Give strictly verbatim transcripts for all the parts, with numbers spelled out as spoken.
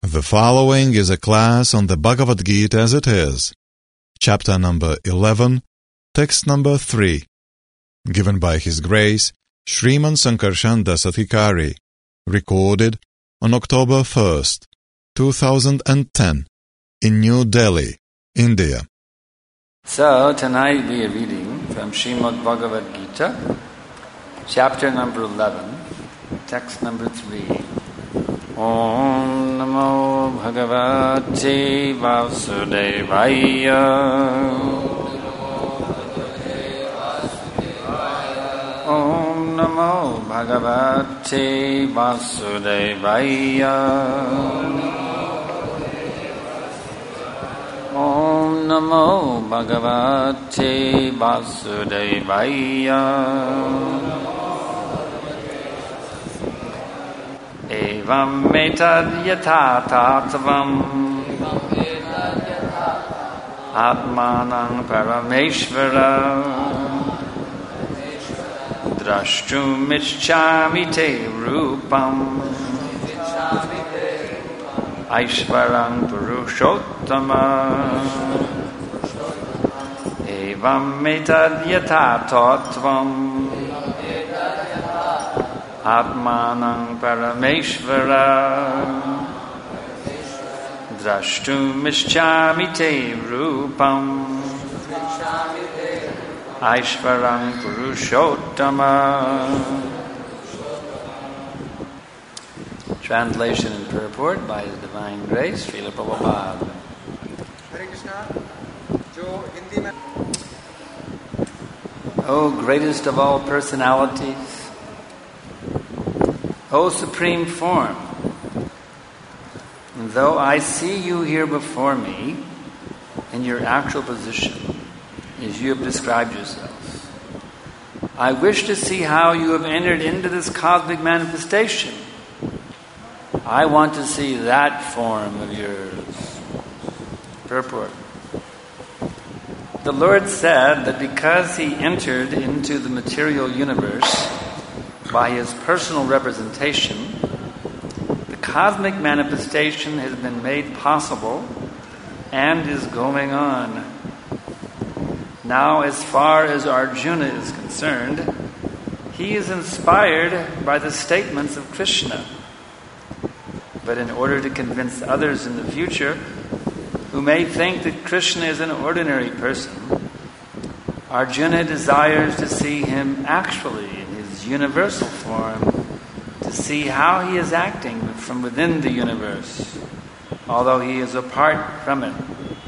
The following is a class on the Bhagavad Gita as it is, chapter number eleven, text number three, given by His Grace Sriman Sankarshan Das Adhikari, recorded on October first, two thousand ten, in New Delhi, India. So tonight we are reading from Srimad Bhagavad Gita, chapter number eleven, text number three. Om Namo Bhagavate Vasudevaya. Om Namo Bhagavate Vasudevaya. Om Namo Bhagavate Vasudevaya. Evam metad yata tatvam Atmanang Parameshvara Drashtum Ichchami Te Rupam Aishvarang Purushottama Evam metad yata tatvam Atmanang Parameshvara Drashtum Ichchami Te Rupam Aishvarang Purushottama. Translation and purport by His Divine Grace, Srila Prabhupada. Hare Krishna. Jo Hindi mein. O greatest of all personalities, O Supreme Form, though I see you here before me in your actual position, as you have described yourselves, I wish to see how you have entered into this cosmic manifestation. I want to see that form of yours. Purport. The Lord said that because He entered into the material universe by His personal representation, the cosmic manifestation has been made possible and is going on. Now, as far as Arjuna is concerned, he is inspired by the statements of Krishna. But in order to convince others in the future who may think that Krishna is an ordinary person, Arjuna desires to see him actually universal form, to see how he is acting from within the universe, although he is apart from it.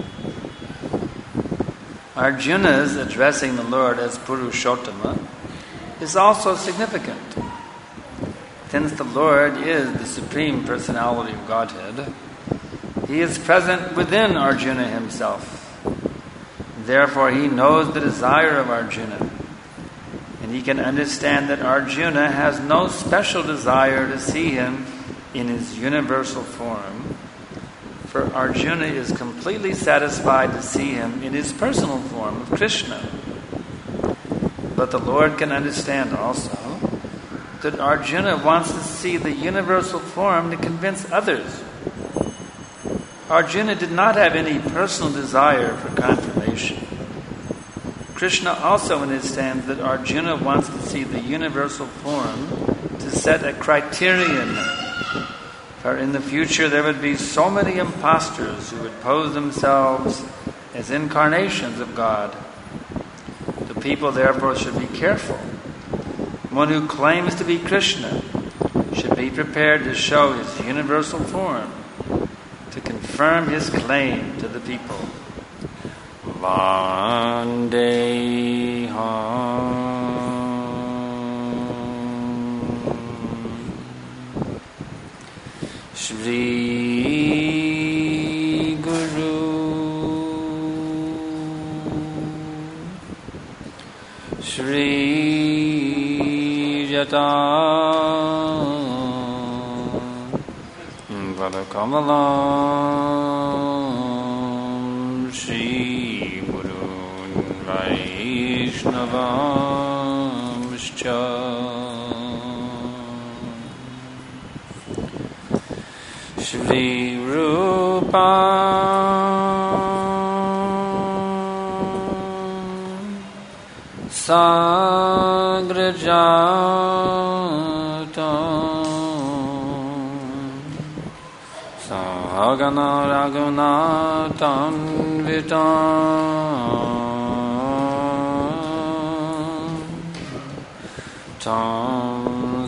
Arjuna's addressing the Lord as Purushottama is also significant, since the Lord is the Supreme Personality of Godhead. He is present within Arjuna himself. Therefore, he knows the desire of Arjuna. He can understand that Arjuna has no special desire to see him in his universal form, for Arjuna is completely satisfied to see him in his personal form of Krishna. But the Lord can understand also that Arjuna wants to see the universal form to convince others. Arjuna did not have any personal desire for confirmation. Krishna also understands that Arjuna wants to see the universal form to set a criterion. For in the future there would be so many impostors who would pose themselves as incarnations of God. The people therefore should be careful. One who claims to be Krishna should be prepared to show his universal form to confirm his claim to the people. Vandeham Shri Guru Shri Jata Vadakamalam Shri Vaishnavamscha Shri Rupa Sagrajatam Sahagana Raghunatam Vitam Tam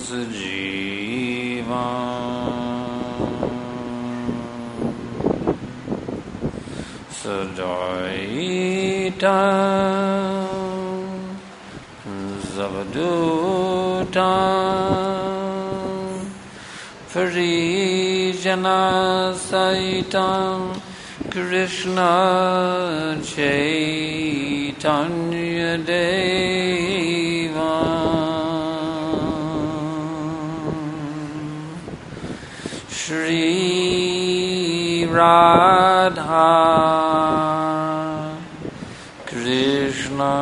Sajivam Sadaita Zavaduta Parijana Saitam Krishna Chaitanya Deva Shri Radha Krishna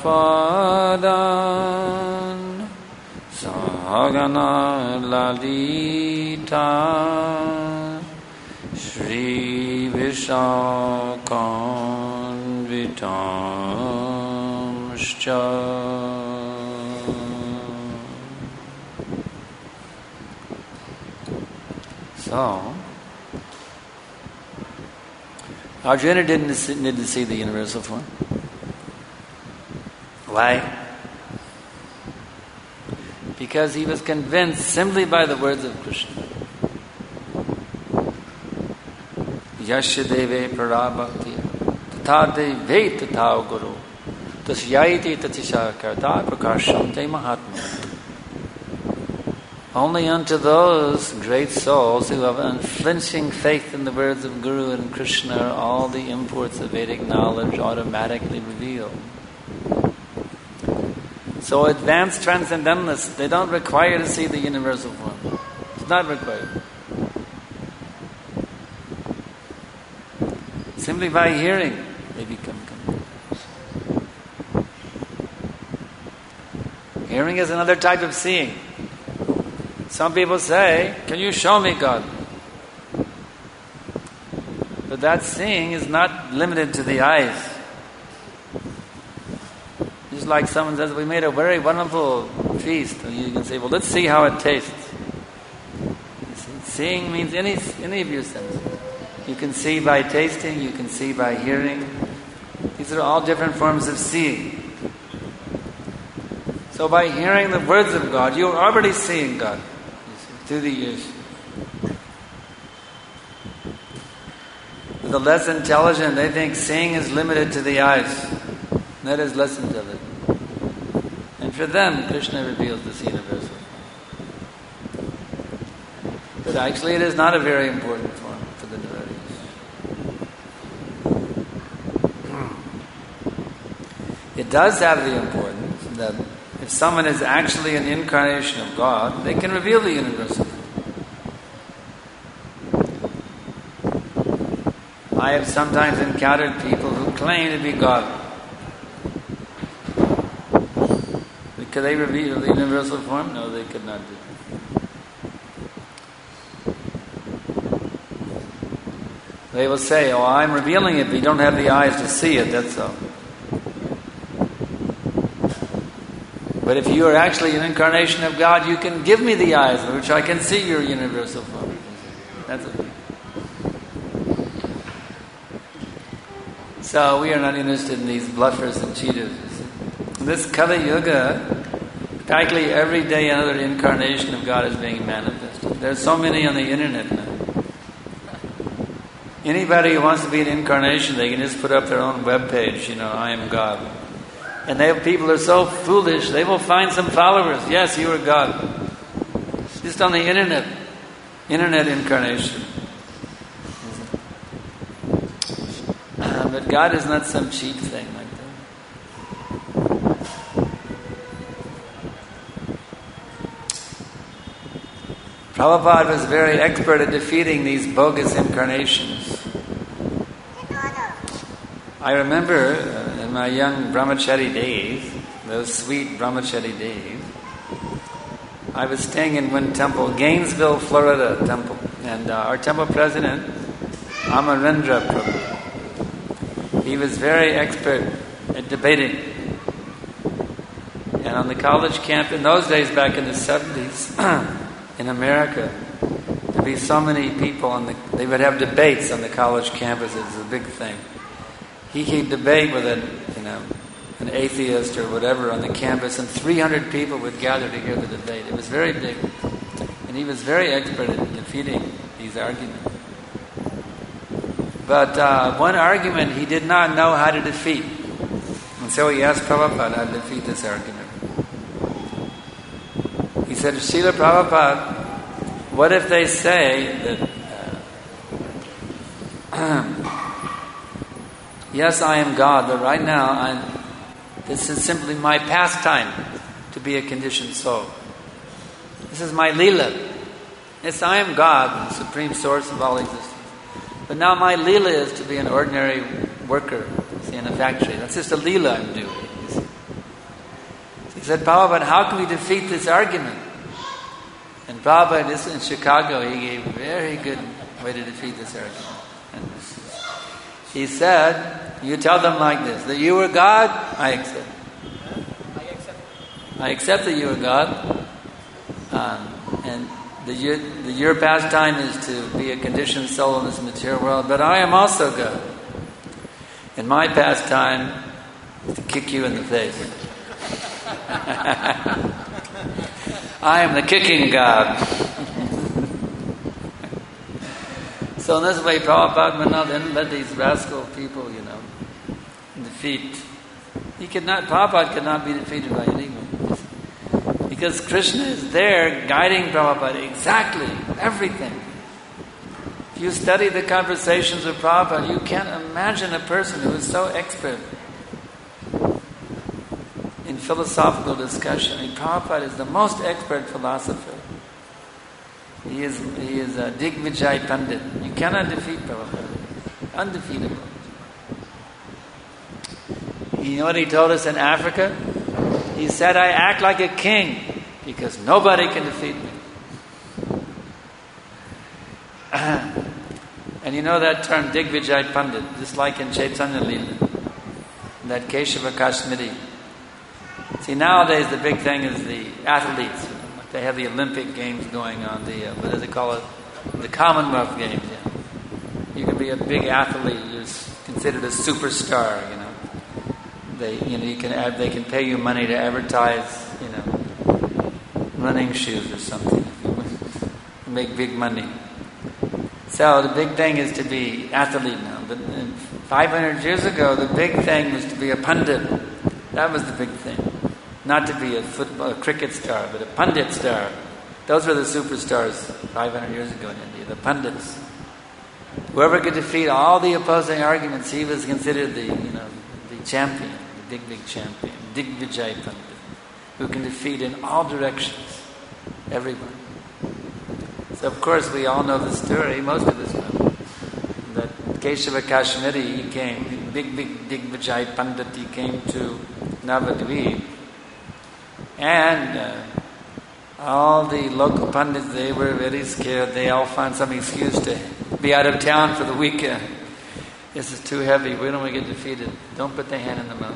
Padan Sahagana Lalita Shri Vishakanvitamscha. So, Arjuna didn't need to see the universal form. Why? Because he was convinced simply by the words of Krishna. Yasya deve prarabhakti tatha deve tatha guru tasyaiti tatisha karta prakashamte mahatma. Only unto those great souls who have unflinching faith in the words of Guru and Krishna are all the imports of Vedic knowledge automatically revealed. So advanced transcendentalists, they don't require to see the universal form. It's not required. Simply by hearing, they become convinced. Hearing is another type of seeing. Some people say, can you show me God? But that seeing is not limited to the eyes. Just like someone says, we made a very wonderful feast. And you can say, well, let's see how it tastes. Seeing means any, any of your senses. You can see by tasting, you can see by hearing. These are all different forms of seeing. So by hearing the words of God, you're already seeing God through the ears. The less intelligent, they think seeing is limited to the eyes. That is less intelligent. And for them, Krishna reveals this universal form. But actually it is not a very important form for the devotees. It does have the importance that if someone is actually an incarnation of God, they can reveal the universal form. I have sometimes encountered people who claim to be God. Could they reveal the universal form? No, they could not do that. They will say, oh, I'm revealing it, but you don't have the eyes to see it, that's all. But if you are actually an incarnation of God, you can give me the eyes by which I can see your universal form. That's it. So we are not interested in these bluffers and cheaters. This Kali Yuga, practically every day another incarnation of God is being manifested. There's so many on the internet now. Anybody who wants to be an incarnation, they can just put up their own web page, you know, I am God. And they have, people are so foolish, they will find some followers. Yes, you are God. Just on the internet. Internet incarnation. Uh, but God is not some cheap thing like that. Prabhupada was very expert at defeating these bogus incarnations. I remember uh, in my young brahmachari days, those sweet brahmachari days, I was staying in one temple, Gainesville, Florida temple. And uh, our temple president, Amarendra Prabhu, he was very expert at debating. And on the college camp, in those days back in the seventies, in America, there'd be so many people on the, they would have debates on the college campus. It was a big thing. He could debate with an, you know, an atheist or whatever on the campus, and three hundred people would gather to hear the debate. It was very big. And he was very expert at defeating these arguments. But uh, one argument he did not know how to defeat. And so he asked Prabhupada how to defeat this argument. He said, Srila Prabhupada, what if they say that, uh, yes, I am God, but right now I'm, this is simply my pastime to be a conditioned soul. This is my Leela. Yes, I am God, the supreme source of all existence. But now my Leela is to be an ordinary worker, see, in a factory. That's just a Leela I'm doing. He said, Prabhupada, how can we defeat this argument? And Prabhupada, this in Chicago, he gave a very good way to defeat this argument. And he said, you tell them like this, that you are God, I accept. I accept. I accept that you are God. Um, and the, your, the, your pastime is to be a conditioned soul in this material world, but I am also God. And my pastime is to kick you in the face. I am the kicking God. So in this way, Prabhupada Manal didn't let these rascal people, you know, defeat. He could not, Prabhupada could not be defeated by anyone. Because Krishna is there guiding Prabhupada exactly, everything. If you study the conversations of Prabhupada, you can't imagine a person who is so expert in philosophical discussion. I mean, Prabhupada is the most expert philosopher. He is he is a Digvijay Pandit. You cannot defeat Prabhupada. Undefeatable. You know what he told us in Africa? He said, I act like a king because nobody can defeat me. And you know that term, Digvijay Pandit, just like in Chaitanya Leela, that Keshava Kashmiri. See, nowadays the big thing is the athletes. You know, like they have the Olympic Games going on, the, uh, what do they call it? The Commonwealth Games, yeah. You can be a big athlete, you're considered a superstar, you know. They, you know, you can add, they can pay you money to advertise, you know, running shoes or something. You make big money. So the big thing is to be athlete now. But five hundred years ago, the big thing was to be a pundit. That was the big thing. Not to be a football, a cricket star, but a pundit star. Those were the superstars five hundred years ago in India, the pundits. Whoever could defeat all the opposing arguments, he was considered the, you know, the champion. Big, big champion, Digvijay Pandit, who can defeat in all directions everyone. So of course we all know the story, most of us know, that Keshava Kashmiri, he came, big, big Digvijay Pandit, he came to Navadvip, and uh, all the local pandits, they were very scared. They all found some excuse to be out of town for the weekend. This is too heavy, we don't want to get defeated. Don't put the hand in the mouth.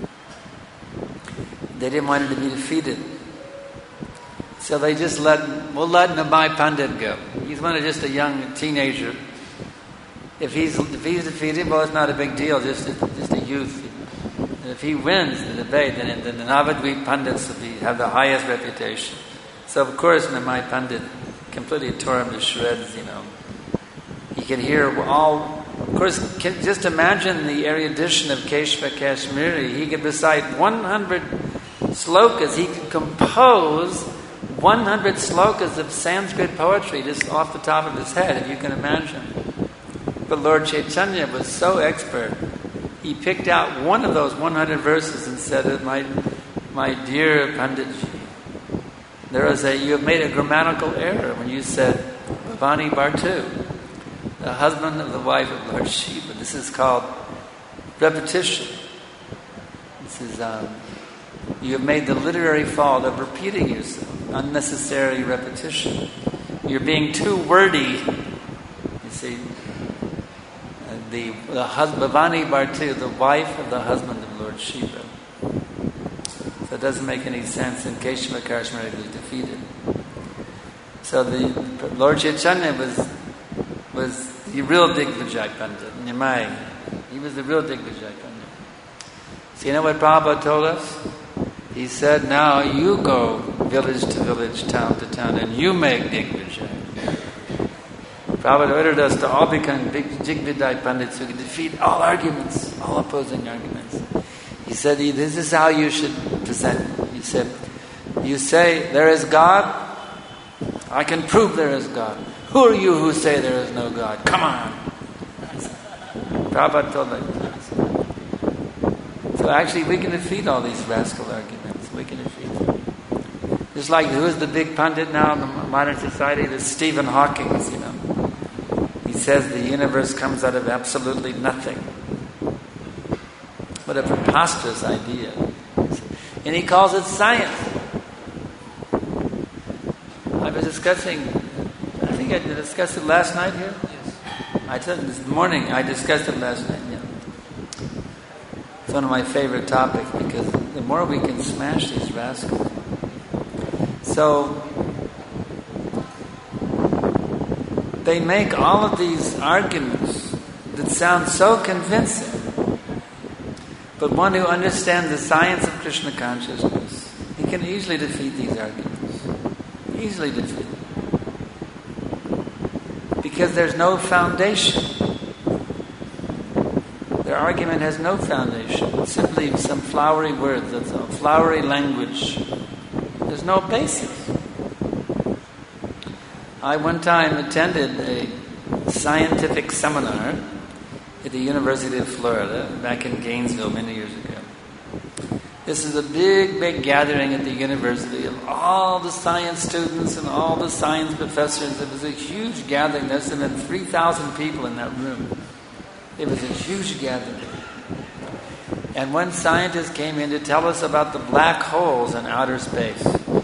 They didn't want him to be defeated. So they just let, we'll let Nabai Pandit go. He's one of just a young teenager. If he's if he's defeated, well, it's not a big deal, just a, just a youth. And if he wins the debate, then, then the Navadvip Pandits will be, have the highest reputation. So of course Nabai Pandit completely tore him to shreds, you know. He could hear all, of course, can, just imagine the erudition of Keshava Kashmiri. He could recite one hundred slokas. He could compose one hundred slokas of Sanskrit poetry just off the top of his head, if you can imagine. But Lord Chaitanya was so expert, he picked out one of those one hundred verses and said, my, my dear Panditji, there is a, you have made a grammatical error when you said Bhavani Bhartu, the husband of the wife of Lord Shiva. This is called repetition. This is, um, you have made the literary fault of repeating yourself, unnecessary repetition. you're being too wordy. You see, uh, the the husband, Bhavani Bharti, the wife of the husband of Lord Shiva. So it doesn't make any sense, and Keshava Karshmari was defeated. So the Lord Chaitanya was was the real Digvijay Pandit, Nimai. He was the real Digvijay Pandit. So you know what Prabhupada told us? He said, now you go village to village, town to town, and you make Digvijay. Prabhupada ordered us to all become big Digvijay Pandits who can defeat all arguments, all opposing arguments. He said, this is how you should present. He said, you say, there is God. I can prove there is God. Who are you who say there is no God? Come on. Prabhupada told like that. So actually we can defeat all these rascal arguments. We can defeat them. Just like who is the big pundit now in the modern society? There's Stephen Hawking, you know. He says the universe comes out of absolutely nothing. What a preposterous idea. And he calls it science. I was discussing, I think I discussed it last night here? Yes. I said this morning, I discussed it last night, yeah. It's one of my favorite topics because the more we can smash these rascals. So, they make all of these arguments that sound so convincing. But one who understands the science of Krishna consciousness, he can easily defeat these arguments. Easily defeat them. Because there's no foundation. Their argument has no foundation. It's simply some flowery words, that's a flowery language. There's no basis. I one time attended a scientific seminar at the University of Florida, back in Gainesville many years ago. This is a big, big gathering at the university of all the science students and all the science professors. It was a huge gathering. There must have been three thousand people in that room. It was a huge gathering. And one scientist came in to tell us about the black holes in outer space.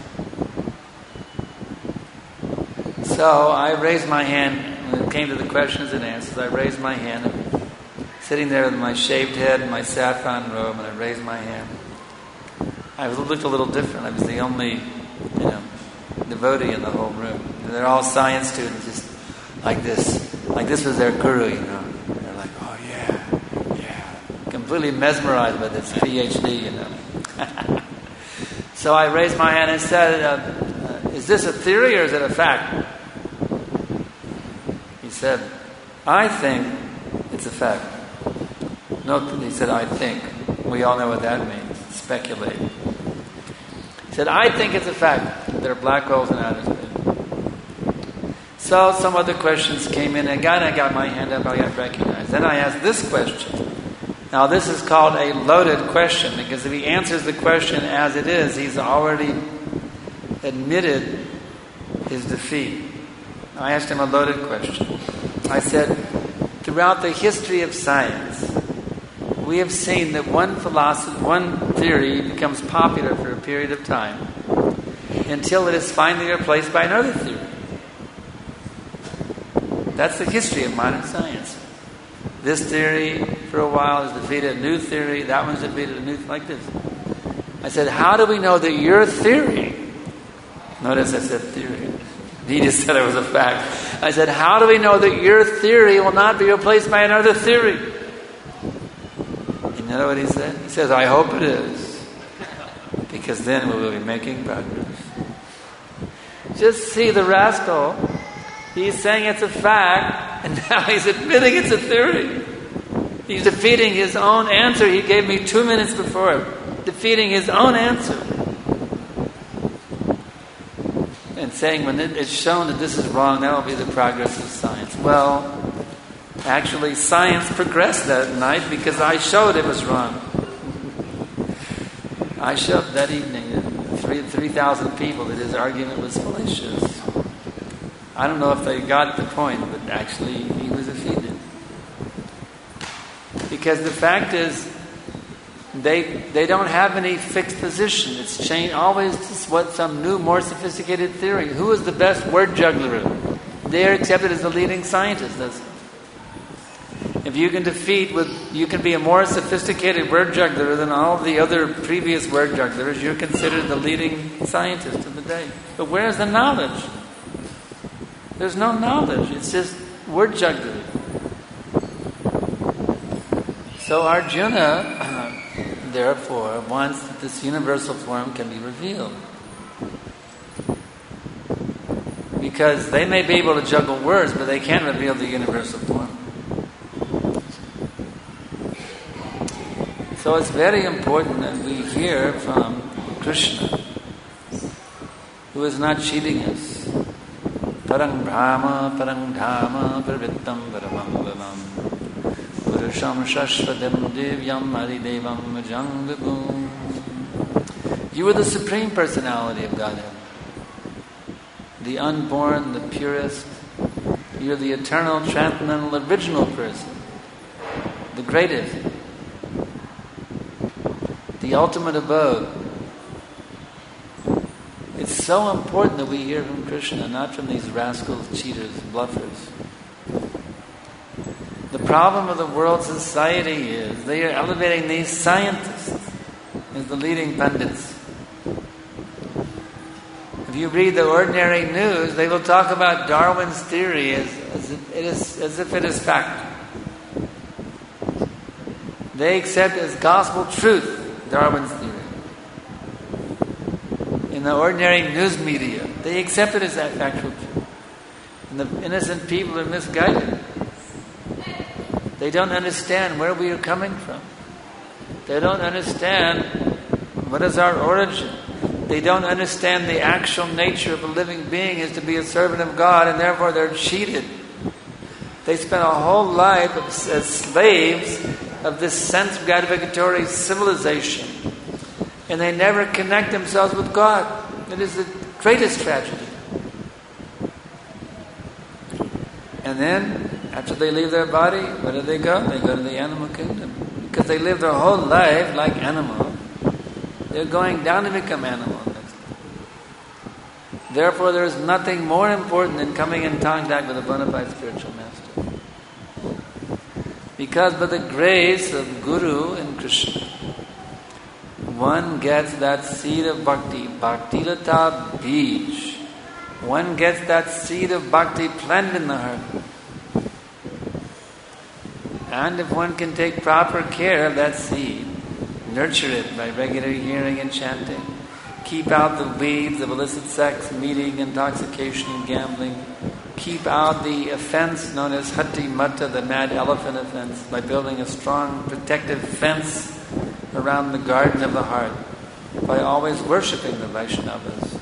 So I raised my hand when it came to the questions and answers. I raised my hand, sitting there with my shaved head and my saffron robe, and I raised my hand. I looked a little different. I was the only, you know, devotee in the whole room. And they're all science students, just like this. Like this was their guru, you know. They're like, oh yeah, yeah. Completely mesmerized by this PhD, you know. So I raised my hand and said, uh, uh, is this a theory or is it a fact? He said, I think it's a fact. No, he said, I think. We all know what that means. Speculate. He said, I think it's a fact that there are black holes in outer space. So some other questions came in. Again, I got my hand up. I got recognized. Then I asked this question. Now this is called a loaded question because if he answers the question as it is, he's already admitted his defeat. I asked him a loaded question. I said, throughout the history of science, we have seen that one philosophy, one theory becomes popular for a period of time until it is finally replaced by another theory. That's the history of modern science. This theory, for a while, has defeated a new theory. That one's defeated a new, like this. I said, how do we know that your theory, notice I said theory. He just said it was a fact. I said, how do we know that your theory will not be replaced by another theory? You know what he said? He says, I hope it is. Because then we will be making progress. Just see the rascal. He's saying it's a fact, and now he's admitting it's a theory. He's defeating his own answer he gave me two minutes before. Defeating his own answer. And saying when it's shown that this is wrong, that will be the progress of science. Well, actually, science progressed that night because I showed it was wrong. I showed that evening that three three thousand people that his argument was fallacious. I don't know if they got the point, but actually he was defeated. Because the fact is, They they don't have any fixed position. It's change, always just what some new, more sophisticated theory. Who is the best word juggler? They are accepted as the leading scientists. That's, if you can defeat with, you can be a more sophisticated word juggler than all the other previous word jugglers. You're considered the leading scientist of the day. But where's the knowledge? There's no knowledge. It's just word juggling. So Arjuna, therefore, wants that this universal form can be revealed. Because they may be able to juggle words, but they can't reveal the universal form. So it's very important that we hear from Krishna, who is not cheating us. Parang Brahma, Parang Dhamma, Parvittam, Paramam Bhavam. Purusham Shashvatam Divyam Adidevam Majang Vibhum. You are the Supreme Personality of Godhead. The unborn, the purest. You are the eternal, transcendental, original person. The greatest. The ultimate abode. It's so important that we hear from Krishna, not from these rascals, cheaters, bluffers. The problem of the world society is they are elevating these scientists as the leading pundits. If you read the ordinary news, they will talk about Darwin's theory as, as, if, it is, as if it is fact. They accept as gospel truth Darwin's theory. In the ordinary news media, they accept it as factual truth. And the innocent people are misguided. They don't understand where we are coming from. They don't understand what is our origin. They don't understand the actual nature of a living being is to be a servant of God, and therefore they're cheated. They spend a whole life as slaves of this sense gratificatory civilization, and they never connect themselves with God. It is the greatest tragedy. And then, after they leave their body, where do they go? They go to the animal kingdom. Because they live their whole life like animal. They're going down to become animal. Therefore, there is nothing more important than coming in contact with a bona fide spiritual master. Because by the grace of Guru and Krishna, one gets that seed of bhakti, bhakti lata bij. One gets that seed of bhakti planted in the heart. And if one can take proper care of that seed, nurture it by regular hearing and chanting, keep out the weeds of illicit sex, meeting, intoxication, and gambling, keep out the offense known as hati mata, the mad elephant offense, by building a strong protective fence around the garden of the heart, by always worshipping the Vaishnavas.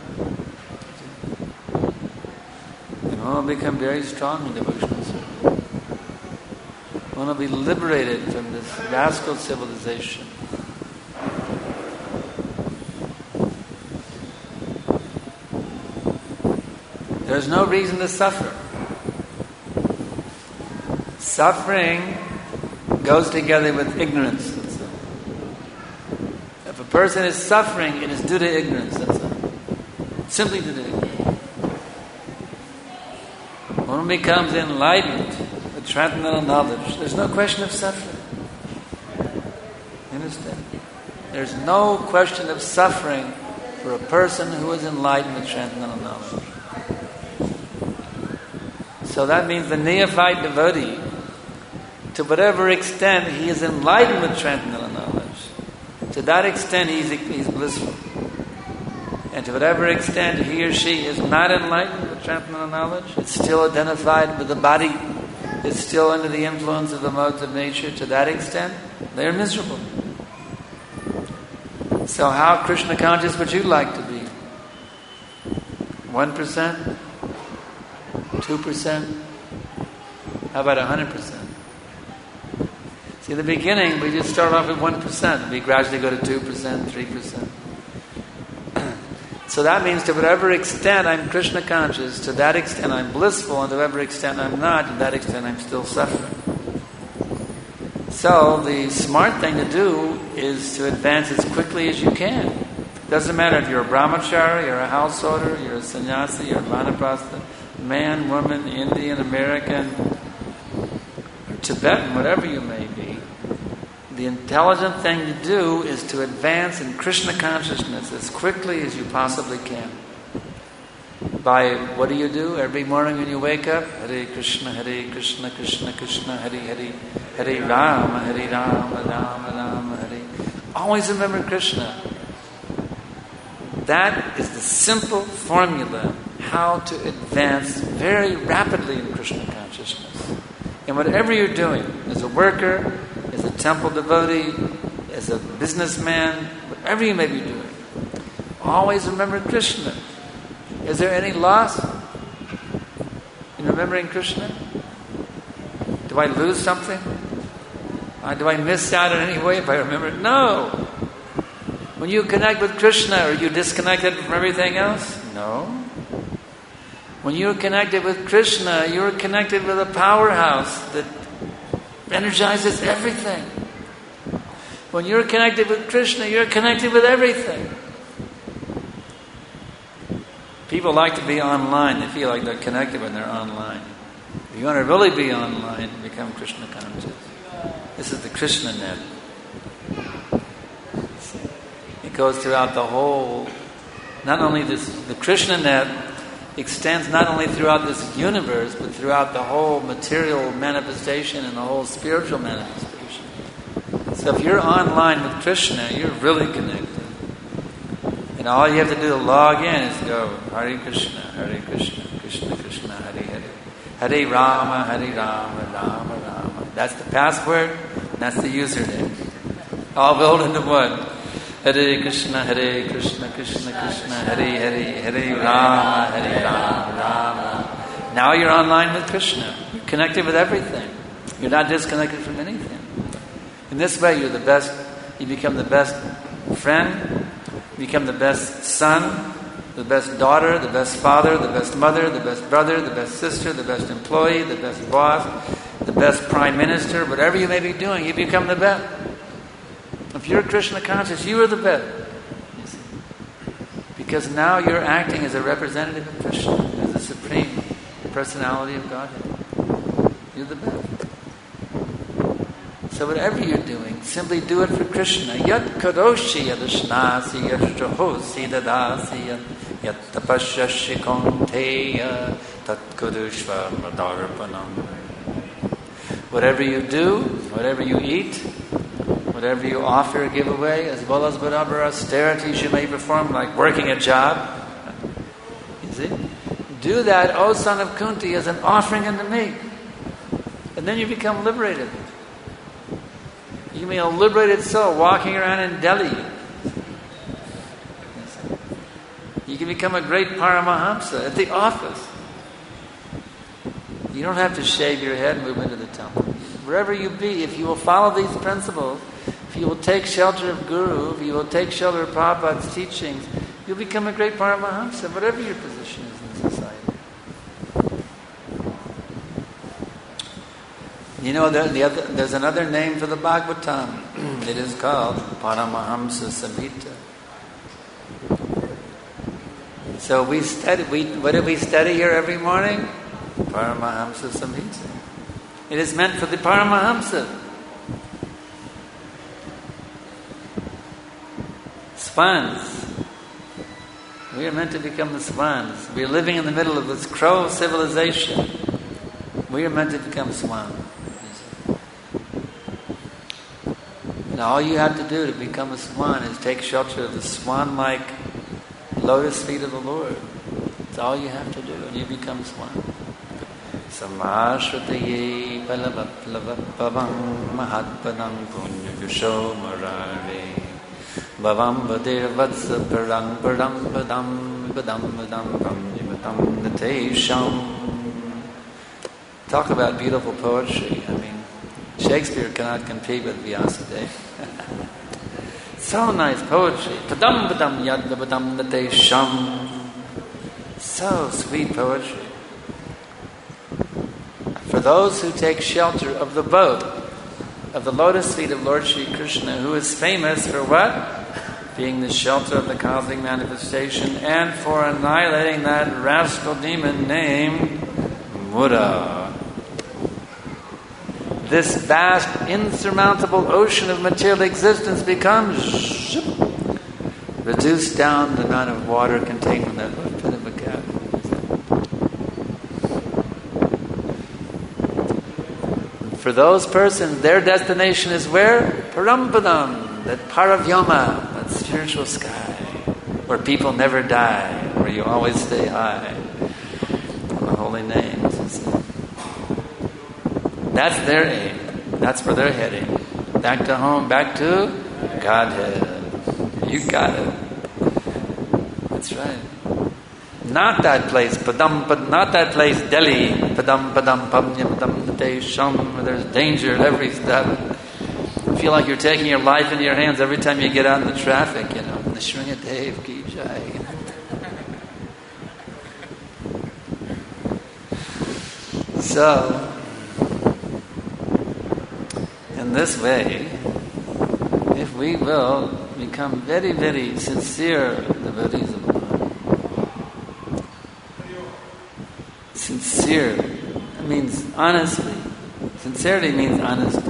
And one will become very strong in devotional service. One will be liberated from this rascal civilization. There's no reason to suffer. Suffering goes together with ignorance. That's all. If a person is suffering, it is due to ignorance. That's all. Simply due to ignorance. When one becomes enlightened with transcendental knowledge, there's no question of suffering. You understand? There's no question of suffering for a person who is enlightened with transcendental knowledge. So that means the neophyte devotee, to whatever extent he is enlightened with transcendental knowledge, to that extent he's, he's blissful. And to whatever extent he or she is not enlightened with transcendental knowledge, it's still identified with the body, it's still under the influence of the modes of nature, to that extent, they're miserable. So how Krishna conscious would you like to be? One percent? Two percent? How about a hundred percent? See, in the beginning, we just start off at one percent. We gradually go to two percent, three percent. So that means to whatever extent I'm Krishna conscious, to that extent I'm blissful, and to whatever extent I'm not, to that extent I'm still suffering. So the smart thing to do is to advance as quickly as you can. Doesn't matter if you're a brahmachari, you're a householder, you're a sannyasi, you're a vanaprastha, man, woman, Indian, American, or Tibetan, whatever you may be. The intelligent thing to do is to advance in Krishna consciousness as quickly as you possibly can. By, what do you do every morning when you wake up? Hare Krishna, Hare Krishna, Krishna Krishna, Hare Hare, Hare Rama, Hare Rama, Rama Rama, Hare. Always remember Krishna. That is the simple formula how to advance very rapidly in Krishna consciousness. And whatever you're doing, as a worker, as a temple devotee, as a businessman, whatever you may be doing, always remember Krishna. Is there any loss in remembering Krishna? Do I lose something? Uh, do I miss out in any way if I remember it? No. When you connect with Krishna, are you disconnected from everything else? No. When you're connected with Krishna, you're connected with a powerhouse that energizes everything. When you're connected with Krishna, you're connected with everything. People like to be online. They feel like they're connected when they're online. If you want to really be online, become Krishna conscious. This is the Krishna net. It goes throughout the whole, not only this, the Krishna net extends not only throughout this universe, but throughout the whole material manifestation and the whole spiritual manifestation. So if you're online with Krishna, you're really connected. And all you have to do to log in is go, Hare Krishna, Hare Krishna, Krishna Krishna, Hare Hare. Hare Rama, Hare Rama, Rama Rama. That's the password, and that's the username. All built into one. Hare Krishna, Hare Krishna, Krishna Krishna, Hare Hare, Hare Rama, Hare Rama, Rama. Now you're online with Krishna. You're connected with everything. You're not disconnected from anything. In this way, you're the best. You become the best friend. You become the best son, the best daughter, the best father, the best mother, the best brother, the best sister, the best employee, the best boss, the best prime minister. Whatever you may be doing, you become the best. If you're Krishna conscious, you are the best. You see? Because now you're acting as a representative of Krishna, as the supreme personality of Godhead. You're the best. So whatever you're doing, simply do it for Krishna. Yat karoshi yadashnasi yashtrahosi dadasi yat tapasyashi konteya tat kudushva madarpanam. Whatever you do, whatever you eat, whatever you offer or give away, as well as whatever austerities you may perform, like working a job, you see, do that, O son of Kunti, as an offering unto me. And then you become liberated. You can be a liberated soul walking around in Delhi. You can become a great Paramahamsa at the office. You don't have to shave your head and move into the temple. Wherever you be, if you will follow these principles, if you will take shelter of Guru, if you will take shelter of Prabhupada's teachings, you'll become a great Paramahamsa, whatever your position is in society. You know, the, the other, there's another name for the Bhagavatam. It is called Paramahamsa Samhita. So we study, we, what do we study here every morning? Paramahamsa Samhita. It is meant for the Paramahamsa. Swans. We are meant to become the swans. We are living in the middle of this crow civilization. We are meant to become swans. And all you have to do to become a swan is take shelter of the swan-like lotus feet of the Lord. That's all you have to do, and you become a swan. Samashvataye palavapavam mahatpadam punyagusho marare bhavam vadir vatsa parang parang padam padam padam pamnimatam natesham. Talk about beautiful poetry. I mean, Shakespeare cannot compete with Vyasadeva. So nice poetry. Padam padam yadda padam natesham. So sweet poetry. For those who take shelter of the boat, of the lotus feet of Lord Sri Krishna, who is famous for what? Being the shelter of the cosmic manifestation and for annihilating that rascal demon named Buddha. This vast, insurmountable ocean of material existence becomes zip, reduced down the amount of water contained in that pit of a cat. For those persons, their destination is where? Parampadam, that Paravyama, that spiritual sky, where people never die, where you always stay high. The holy names. That's their aim. That's where they're heading. Back to home, back to Godhead. You got it. That's right. Not that place, padam, pad, not that place, Delhi, padam, padam, pamnyam, padam, sham, where there's danger at every step. You feel like you're taking your life into your hands every time you get out in the traffic, you know. The Shringadev ki jai. So, in this way, if we will become very, very sincere devotees of God, sincere, it means honestly. Sincerity means honesty.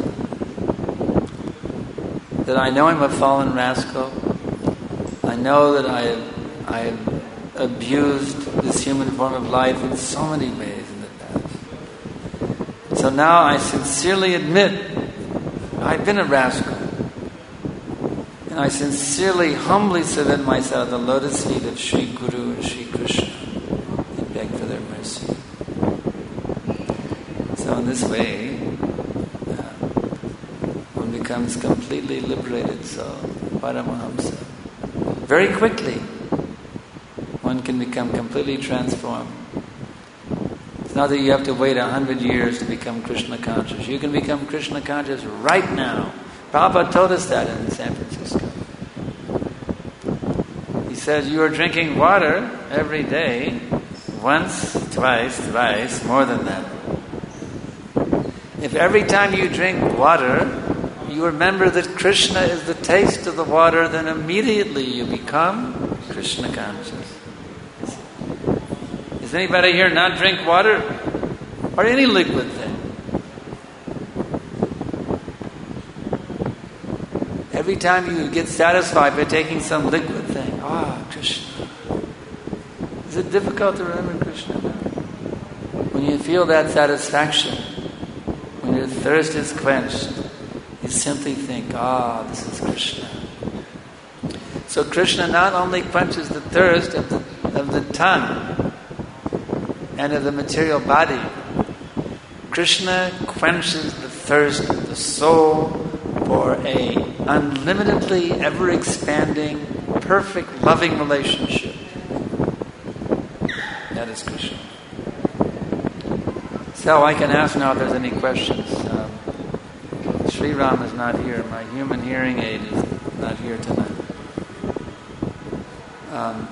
That I know I'm a fallen rascal. I know that I have, I have abused this human form of life in so many ways in the past. So now I sincerely admit I've been a rascal. And I sincerely, humbly submit myself at the lotus feet of Sri Guru and Sri Krishna and beg for their mercy. So in this way, uh, one becomes completely liberated soul, Paramahamsa. Very quickly, one can become completely transformed. It's not that you have to wait a hundred years to become Krishna conscious. You can become Krishna conscious right now. Prabhupada told us that in San Francisco. He says you are drinking water every day, once, twice, thrice, more than that. If every time you drink water, you remember that Krishna is the taste of the water, then immediately you become Krishna conscious. Does anybody here not drink water? Or any liquid thing? Every time you get satisfied by taking some liquid thing, ah, Krishna. Is it difficult to remember Krishna? When you feel that satisfaction, when your thirst is quenched, you simply think, ah, this is Krishna. So Krishna not only quenches the thirst of the, of the tongue and of the material body, Krishna quenches the thirst of the soul for a unlimitedly ever-expanding, perfect, loving relationship. That is Krishna. So I can ask now if there's any questions. Um, Sri Ram is not here. My human hearing aid is not here tonight. Um,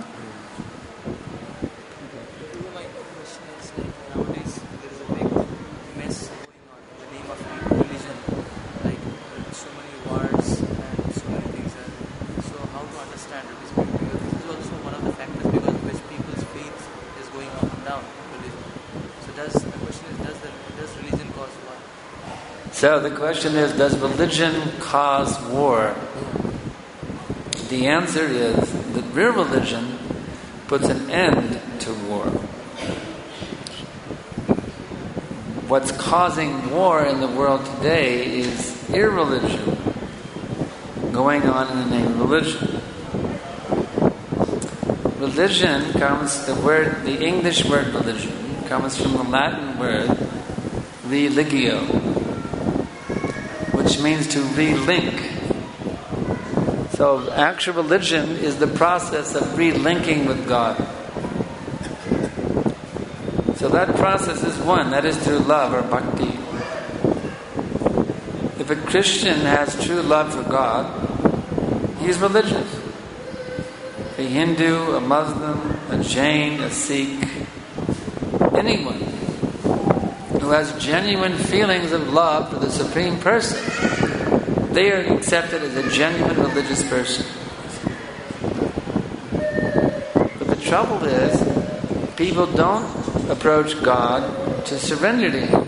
So the question is, does religion cause war? The answer is that real religion puts an end to war. What's causing war in the world today is irreligion going on in the name of religion. Religion comes, the word, the English word religion comes from the Latin word religio, which means to relink. So actual religion is the process of relinking with God. So that process is one, that is through love or bhakti. If a Christian has true love for God, he is religious. A Hindu, a Muslim, a Jain, a Sikh, anyone who has genuine feelings of love for the Supreme Person, they are accepted as a genuine religious person. But the trouble is, people don't approach God to surrender to Him.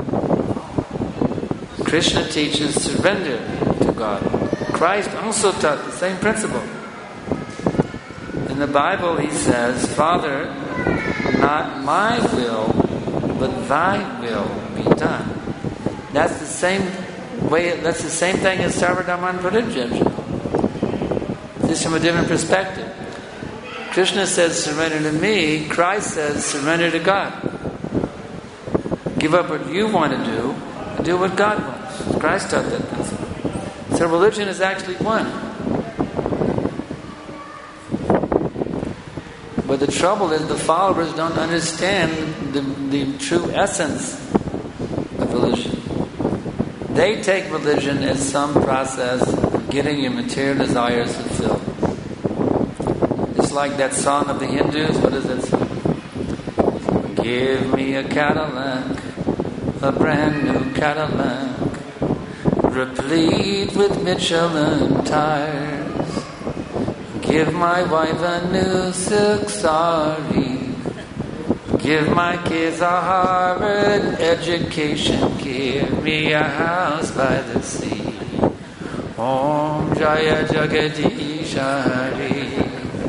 Krishna teaches surrender to God. Christ also taught the same principle. In the Bible He says, Father, not my will, but Thy will be done. That's the same way, that's the same thing as Sarvadharman Parijajana. This from a different perspective. Krishna says, surrender to me. Christ says, surrender to God. Give up what you want to do and do what God wants. Christ taught that principle. So religion is actually one. But the trouble is the followers don't understand the, the true essence of religion. They take religion as some process of getting your material desires fulfilled. It's like that song of the Hindus. What is that song? Give me a Cadillac, a brand new Cadillac, replete with Michelin tires. Give my wife a new silk sari. Give my kids a Harvard education. Give me a house by the sea. Om Jaya Jagadish Hari.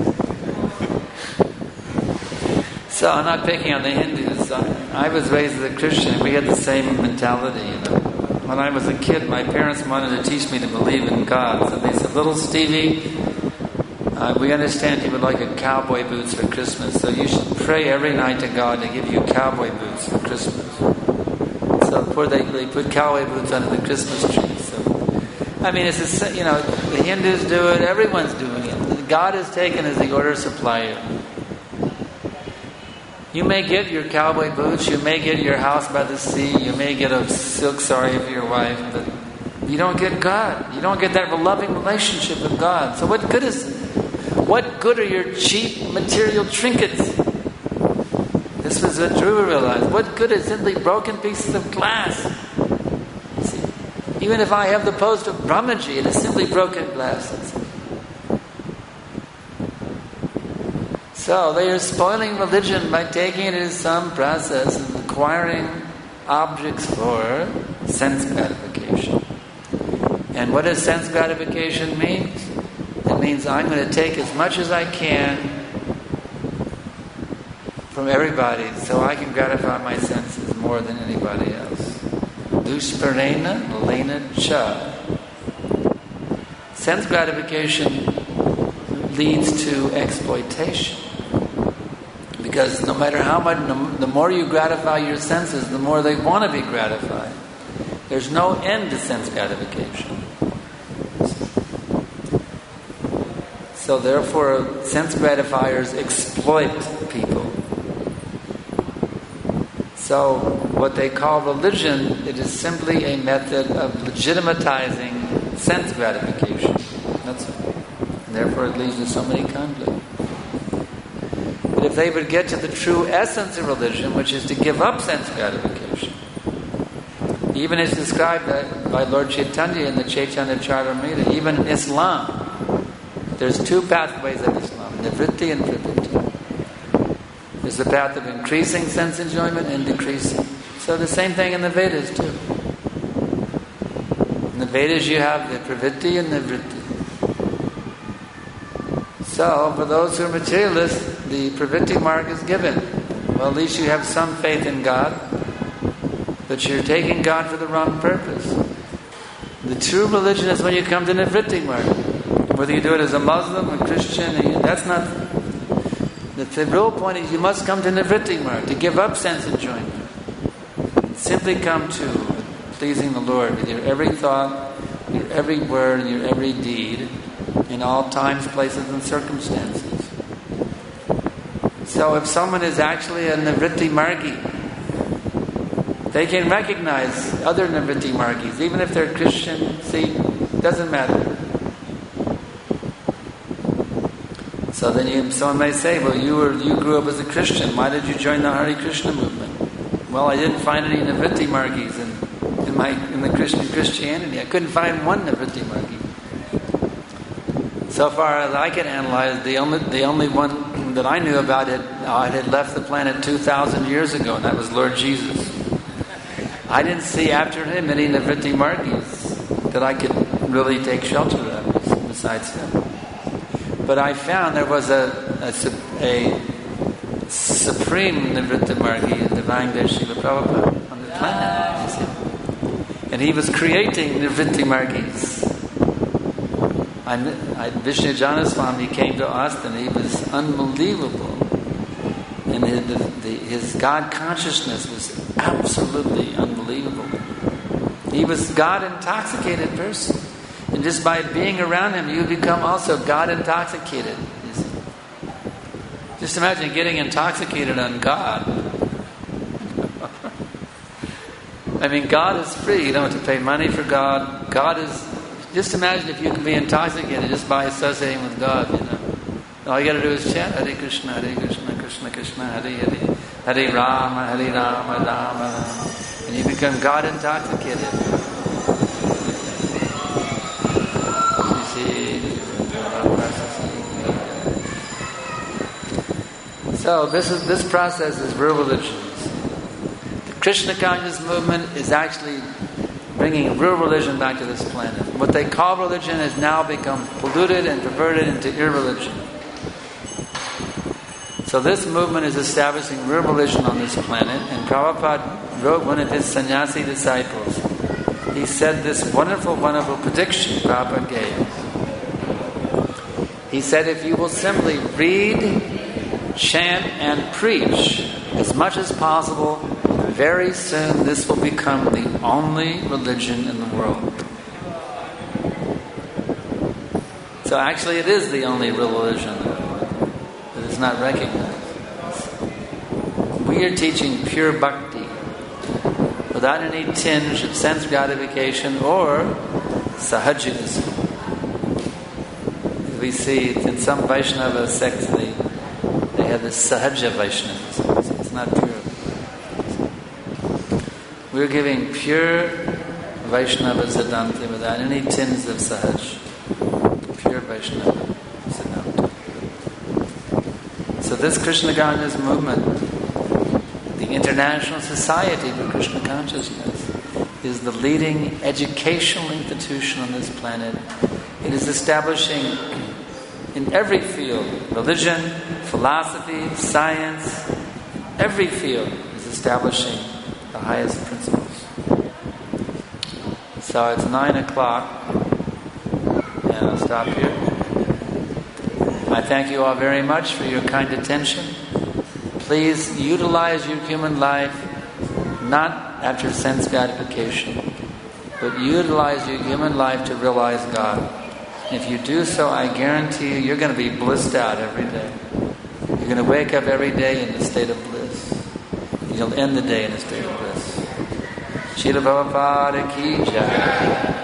So I'm not picking on the Hindus. I was raised as a Christian. We had the same mentality, you know. When I was a kid, my parents wanted to teach me to believe in God. So they said, little Stevie, uh, we understand you would like a cowboy boots for Christmas, so you should pray every night to God to give you cowboy boots for Christmas. So poor they, they put cowboy boots under the Christmas tree. So, I mean, it's a, you know, the Hindus do it, everyone's doing it. God is taken as the order supplier. You may get your cowboy boots, you may get your house by the sea, you may get a silk sari for your wife, but you don't get God. You don't get that loving relationship with God. So what good is it? What good are your cheap material trinkets? This was what Dhruva realized. What good is simply broken pieces of glass? See, even if I have the post of Brahmaji, it is simply broken glass. So they are spoiling religion by taking it as some process of acquiring objects for sense gratification. And what does sense gratification mean? It means I'm going to take as much as I can from everybody so I can gratify my senses more than anybody else. Dushparena lena cha. Sense gratification leads to exploitation. Because no matter how much, the more you gratify your senses, the more they want to be gratified. There's no end to sense gratification. So therefore, sense gratifiers exploit people. So what they call religion, it is simply a method of legitimatizing sense gratification. That's it. And therefore it leads to so many conflicts. But if they would get to the true essence of religion, which is to give up sense gratification, even as described by Lord Chaitanya in the Chaitanya Charitamrita, even in Islam, there's two pathways of Islam, nivritti and pravritti. There's the path of increasing sense enjoyment and decreasing. So the same thing in the Vedas too. In the Vedas you have the pravritti and the vritti. So for those who are materialists, the pravritti mark is given. Well, at least you have some faith in God, but you're taking God for the wrong purpose. The true religion is when you come to nivritti mark. Whether you do it as a Muslim, a Christian, that's not... The, the real point is you must come to nivritti mark, to give up sense enjoyment. Simply come to pleasing the Lord with your every thought, your every word, and your every deed, in all times, places, and circumstances. So if someone is actually a nivritti margi, they can recognize other nivritti margis, even if they're Christian. See, doesn't matter. So then you, someone may say, well, you were you grew up as a Christian. Why did you join the Hare Krishna movement? Well, I didn't find any Nivritti margis in, in my in the Christian Christianity. I couldn't find one Nivritti margi. So far as I can analyze, the only the only one that I knew about it uh, had left the planet two thousand years ago, and that was Lord Jesus. I didn't see after him any Nivritti margis that I could really take shelter of besides him. But I found there was a a, a supreme Nivritti margi, a divine Grace Srila Prabhupada, on the planet. You see? And he was creating Nivritti margis. I, I, Vishnu Janaswami came to Austin. He was unbelievable. And his, the, the, his God consciousness was absolutely unbelievable. He was God-intoxicated person. And just by being around him, you become also God-intoxicated. Just imagine getting intoxicated on God. I mean, God is free. You don't have to pay money for God. God is... Just imagine if you can be intoxicated just by associating with God, you know. All you got to do is chant Hare Krishna, Hare Krishna, Krishna Krishna, Hare Hare, Hare Rama, Hare Rama, Rama Rama, and you become God intoxicated. So this is this process is real religions. The Krishna conscious movement is actually bringing real religion back to this planet. What they call religion has now become polluted and perverted into irreligion. So this movement is establishing real religion on this planet, and Prabhupada wrote one of his sannyasi disciples. He said this wonderful, wonderful prediction Prabhupada gave. He said, if you will simply read, chant, and preach as much as possible, very soon this will become the only religion in the world. So actually it is the only real religion that is not recognized. We are teaching pure bhakti without any tinge of sense gratification or sahajivism. We see in some Vaishnava sects they, they have this sahaja Vaishnavism. It's not pure. We're giving pure Vaishnava Siddhanta without any tinge of sahaj. Pure Vaishnava Siddhanta. So this Krishna Consciousness movement, the International Society for Krishna Consciousness, is the leading educational institution on this planet. It is establishing in every field, religion, philosophy, science, every field is establishing the highest principles. So it's nine o'clock, and I'll stop here. I thank you all very much for your kind attention. Please utilize your human life not after sense gratification, but utilize your human life to realize God. If you do so, I guarantee you, you're going to be blissed out every day. You're going to wake up every day in a state of bliss. You'll end the day in a state of bliss. Srila Prabhupada ki jai.